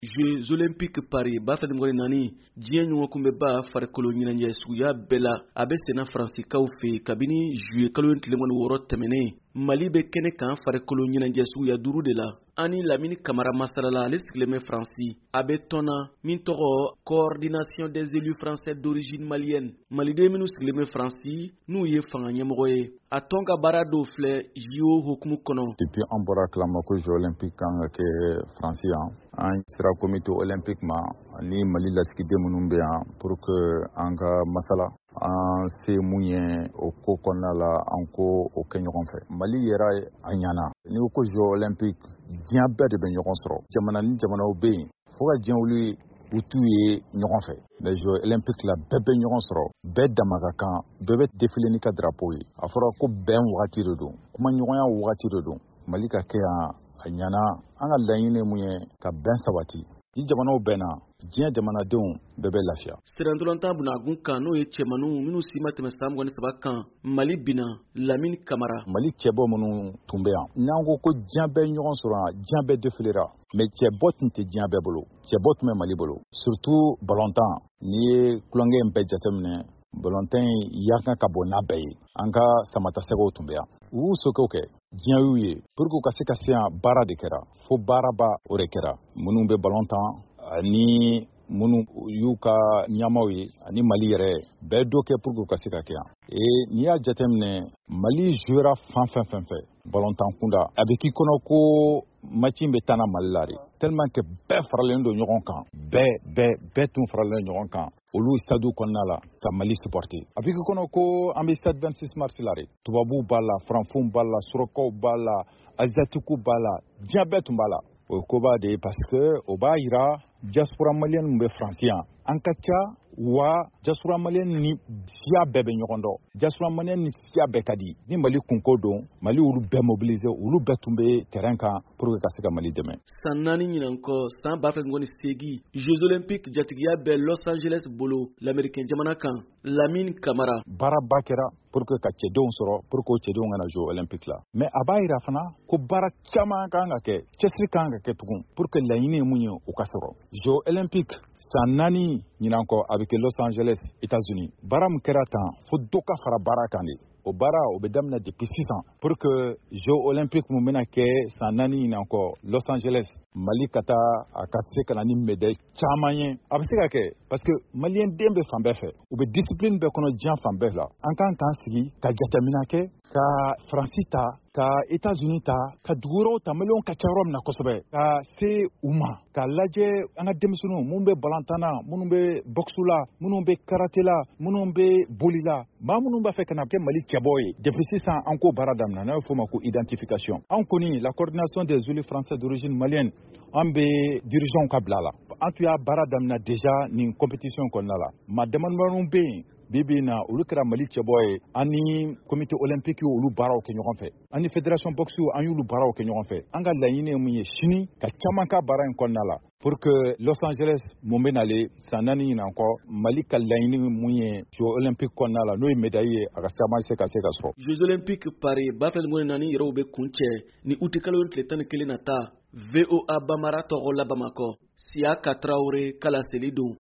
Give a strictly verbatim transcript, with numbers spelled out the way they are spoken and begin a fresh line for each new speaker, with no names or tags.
Jeux Olympiques Paris bafɛn ngoni nani diɲɛ ɲɔgɔn kun bɛ ba farikolo ɲɛnajɛ suguya bɛɛ la a bɛ senna Faransikaw fɛ kabini juillet kalo tile wɔɔrɔ tɛmɛnen Mali bɛ kɛnɛ kan farikolo ɲɛnajɛ suguya duuru de la ani Lamini Camara masarala ale sigilen bɛ Faransi a bɛ tɔnna min tɔgɔ Coordination des élus français d'origine malienne maliden minnu sigilen bɛ Faransi n'u ye fanga ɲɛmɔgɔ ye a tɔn ka baara dɔw filɛ J O hukumu kɔnɔ.
Depuis an bɔra kalama ko Jeux Olympiques kan ka kɛ Faransi yan an sera comité olympique ma ni Mali lasigiden minnu bɛ yan pour que an ka masala an se mun ye o ko kɔnɔna la an ko o kɛ ɲɔgɔn fɛ. Mali yɛrɛ a ɲana ni ko Jeux Olympiques diɲɛ bɛɛ de bɛ ɲɔgɔn sɔrɔ jamana ni jamanaw bɛ yen fo ka diɲɛ wuli u t'u ye ɲɔgɔn fɛ mais Jeux Olympiques la bɛɛ bɛ ɲɔgɔn sɔrɔ bɛɛ dama ka kan bɛɛ bɛ défilé ni ka drapeau ye a fɔra ko bɛn wagati de don kuma ɲɔgɔnya wagati de don Mali ka kɛ yan a ɲana an ka laɲini mun ye ka bɛn sabati ni jamanaw bɛnna diɲɛ jamanadenw bɛɛ bɛ lafiya.
Sirandolanta bunagun kan n'o ye cɛmannu minnu si ma tɛmɛ san mugan ni saba kan Mali binna Lamini Camara.
Mali cɛbɔ minnu tun bɛ yan n'an ko ko diɲɛ bɛɛ ɲɔgɔn sɔrɔ yan diɲɛ bɛɛ défilera mais cɛbɔ tun tɛ diɲɛ bɛɛ bolo cɛbɔ tun bɛ Mali bolo surtout ballontan n'i ye kulonkɛ in bɛɛ jateminɛ ballontan yakan ka bɔ n'a bɛɛ ye an ka samatasɛgɛw tun bɛ yan u y'u sokɛw kɛ diɲɛ y'u ye pour que u ka se ka se yan baara de kɛra fo baaraba o de kɛra minnu bɛ ballontan ani minnu y'u ka ɲamaw ye ani Mali yɛrɛ bɛɛ dɔ kɛ pour que u ka se ka kɛ yan et n'i y'a jateminɛ Mali jouera fan fɛn fɛn fɛ ballontan kunda a bɛ k'i kɔnɔ ko match bɛ taa na Mali la de tellement que bɛɛ faralen don ɲɔgɔn kan bɛɛ bɛɛ bɛɛ tun faralen don ɲɔgɔn kan olu stade kɔnɔna la ka Mali supporter a bɛ k'i kɔnɔ ko an bɛ stade vingt-six mars la de tubabuw b'a la faranfunw b'a la surakaw b'a la asiatiques b'a la diɲɛ bɛɛ tun b'a la o ye koba de ye parce que o b'a jira diaspora malienne min bɛ Faransi yan an ka ca wa diaspora malienne ni siya bɛɛ bɛ ɲɔgɔn dɔn diaspora malienne ni siya bɛɛ ka di ni Mali kunko don Mali olu bɛɛ mobiliser olu bɛɛ tun bɛ terrain kan pour que ka se ka Mali dɛmɛ.
San naani ɲinan kɔ san ba fila ni seegin Jeux Olympiques jatigiya bɛ Los Angeles bolo l'Américain jamana kan Lamini Camara.
Baaraba kɛra pour que ka cɛdenw sɔrɔ pour que o cɛdenw kana Jeux Olympiques la mais a b'a jira fana ko baara caman kan ka kɛ cɛsiri kan ka kɛ tugun pour que laɲini ye mun ye o ka sɔrɔ. Jeux Olympiques san naani ɲinan kɔ a bɛ kɛ Los Angeles États-Unis baara min kɛra tan fo dɔ ka fara baara kan de o baara o bɛ daminɛ depuis sisan pour que Jeux Olympiques mun bɛna kɛ san naani ɲinan kɔ Los Angeles Mali ka taa a ka se ka na ni médaille caman ye a bɛ se ka kɛ parce que maliyɛn den bɛ fan bɛɛ fɛ u bɛ discipline bɛɛ kɔnɔ diɲɛ fan bɛɛ la an kan k'an sigi ka jateminɛ kɛ ka Faransi ta ka États-Unis ta ka dugu wɛrɛw ta maliyɛnw ka ca yɔrɔ min na kosɛbɛ ka se u ma ka lajɛ an ka denmisɛnninw minnu bɛ balontan na minnu bɛ boxe la minnu bɛ karate la minnu bɛ boli la maa minnu b'a fɛ ka na kɛ Mali cɛbɔ ye depuis sisan an k'o baara daminɛ n'a bɛ fɔ o ma ko identification an kɔni la coordination des élus français d'origine malienne an bɛ dirigeants ka bila la an tun y'a baara daminɛ déjà nin compétition kɔnɔna la maa damadamaw bɛ yen bibi na olu kɛra Mali cɛbɔ ye ani comité olympique olu baaraw kɛ ɲɔgɔn fɛ ani fédération boxe an y'olu baaraw kɛ ɲɔgɔn fɛ an ka laɲini ye mun ye sini ka caman ka baara in kɔnɔna la pour que Los Angeles mun bɛ nalen san naani ɲinan kɔ Mali ka laɲini mun ye Jeux Olympiques kɔnɔna la n'o ye médaille ye a ka caman se ka se ka sɔrɔ.
Jeux Olympiques Paris ba fila ni naani yɛrɛw bɛ kun cɛ ni août kalo tile tan ni kelen na ta V O A Bamara tɔgɔ la Bamakɔ Siaka Traoré kala seli don.